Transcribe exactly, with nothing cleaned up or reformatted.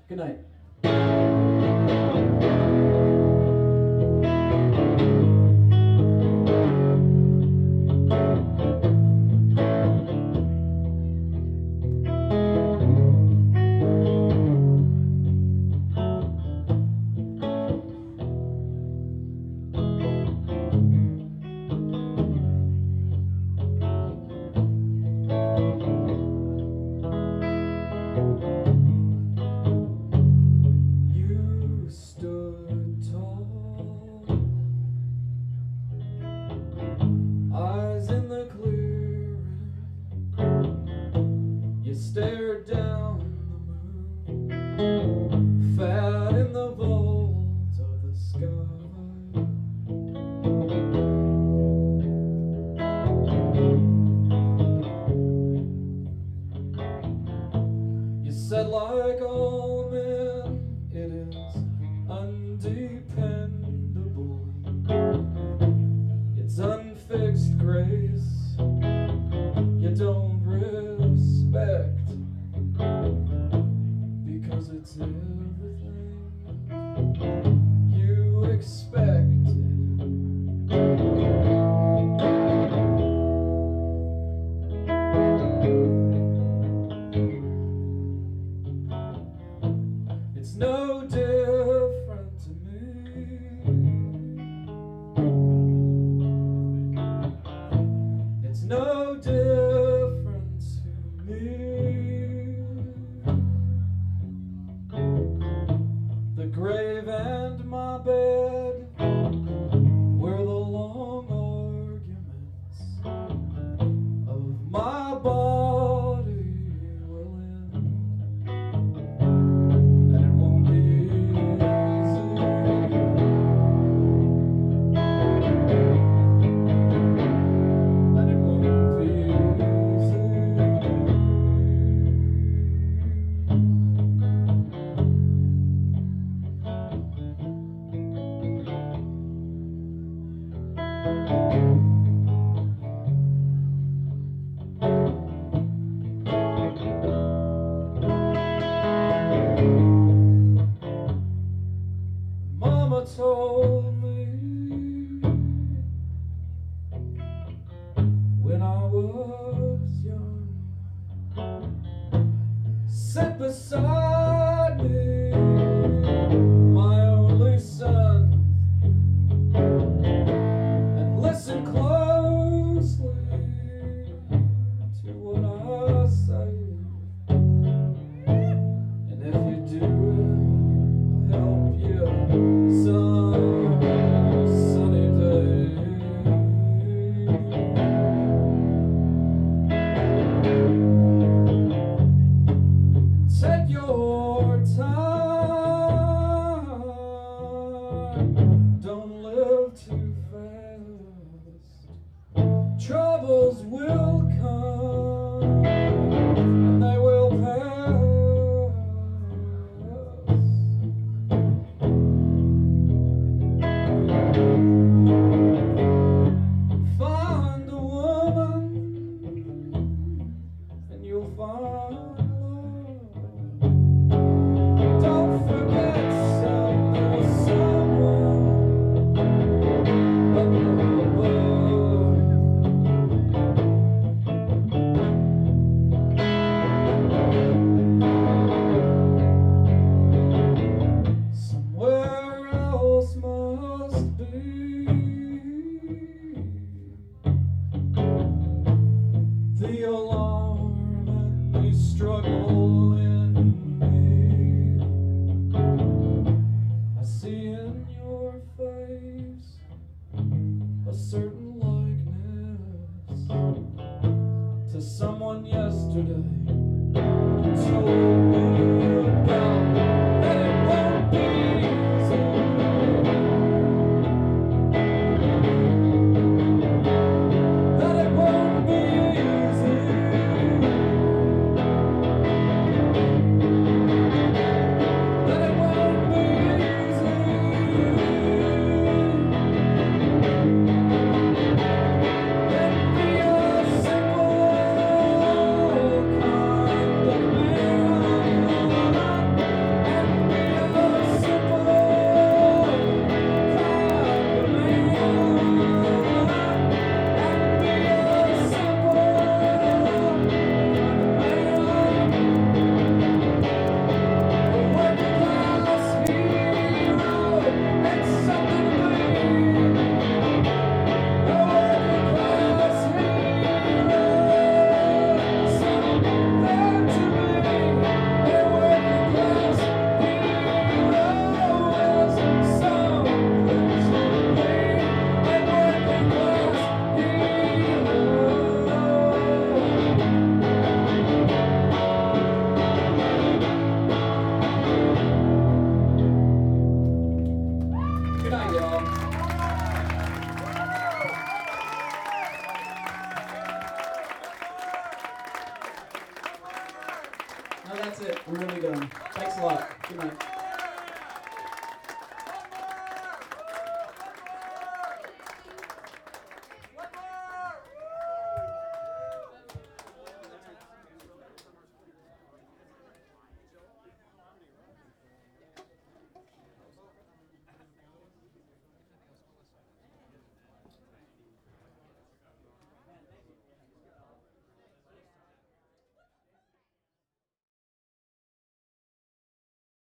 Good night. You stood tall, eyes in the clearing. You stared down the moon, fat in the vault of the sky. You said, like all men, it is undependable. It's unfixed grace you don't respect, because it's everything you expected. It's no different to me. It's no different to me. The grave and my bed, where the long arguments of my body will end. And it won't be easy. And it won't be easy. Mama told me when I was young, sit beside me, my only son, and listen closely to what I say. And if you do, I'll help you some sunny day. Take your time, don't live too fast. Troubles will come and they will pass. Find a woman and you'll find love. Good night.